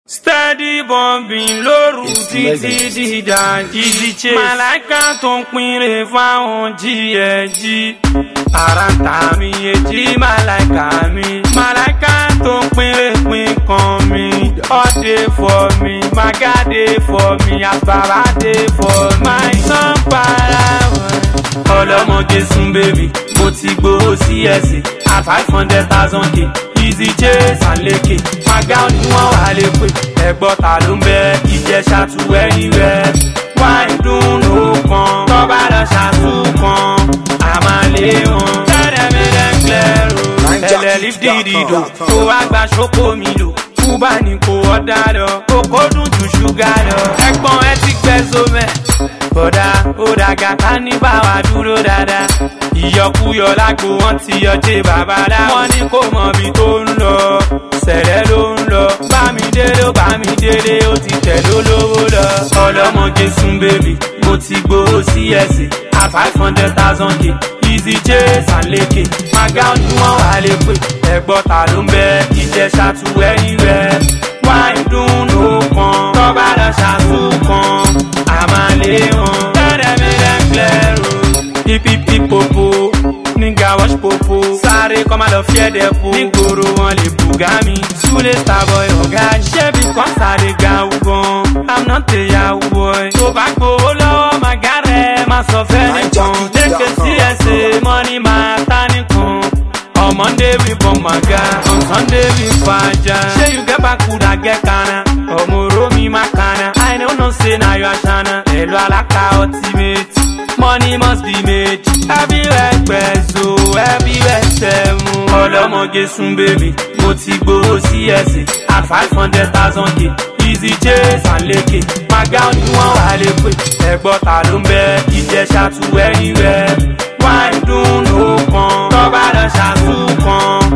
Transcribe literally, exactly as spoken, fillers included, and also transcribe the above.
Steady bombing lóru títí dídájí. Easy chase. Màláìka tó ń pinre fáwọn jí ẹ jí. Ara ń ta mi èjì màláìka mi. Màláìka tó ń pinre pin kan mi. All dey for me, Maga dey for me, Asbaba dey for me. My son para wọn. Ọlọ́mọge sún bèbí, mo ti gbowó sí ẹ̀sìn. At five hundred thousand k. Easy chase and leke. Maga ni wọ́n wà lè pè. Ẹ̀gbọ́n ta ló ń bẹ Ìjẹ̀ṣà tu anywhere. Wá ìdùnnú kan, tọ́ba lọ ṣàtú kan. Àmàlé wọn, tẹ́lẹ̀ mi lẹ́ ń clear o. Tẹ̀lẹ̀ lift dídìdò, kó wá gba ṣókò mi lò. Kúbà ní kò ọ̀dà lọ, kókó dùn ju ṣúgà lọ. Ẹ̀gbọ́n ẹ ti gbẹ sómẹ̀. Bọ̀dá ó dàgà ká ní báwa dúró dáadáa. Ìyọkúyọ lágbo wọn ti yọjé babalá. Wọ́n ní kò mọ̀ bí tó ń lọ. Sẹ̀lẹ̀ ló ń lọ. Bá mi délé ó bá mi délé ó ti tẹ̀ lólówó lọ. Ọlọ́mọge sún bèbí, mo ti gbowó sí ẹ̀sìn. At five hundred thousand k. Easy chase and leke. Maga ni wọ́n wà lè pè. Ẹ̀gbọ́n ta ló ń bẹ Ìjẹ̀ṣà tu anywhere. Wá ìdùnnú kan, tọ́ba lọ ṣàtú kan. Àmàlé wọn, tẹ́lẹ̀ mi lẹ́ ń clear o. Hipipi popo, nigga wash popo. Sáré kọ́ máa lọ fiẹ́ dẹ́po. Nígboro wọn lè bùgá mi. Súlé starboy ọ̀gá ṣẹ́bi kan sáré ga ugbọ́n. I'm not a yahoo boy. Tó bá gbowó lọ́wọ́ Maga rẹ̀ máa sọ fẹ́ nìkan. Lékè sí ẹsẹ̀ mọ́ni máa tá nìkan. On Monday we born Maga, on Sunday we faja. Say you get back food I get kana. Omoro mi makana. I know no say na you ashana. Elo alaka ultimate. Money must be made. Everywhere peso, everywhere semu. Ọlọ́mọge sún bèbí, mo ti gbowó sí ẹ̀sìn. At five hundred thousand k. Easy chase and leke. Maga ni wọ́n wà lè pè. Ẹ̀gbọ́n ta ló ń bẹ Ìjẹ̀ṣà tu anywhere. Wá ìdùnnú kan, tọ́ba lọ ṣàtú kan.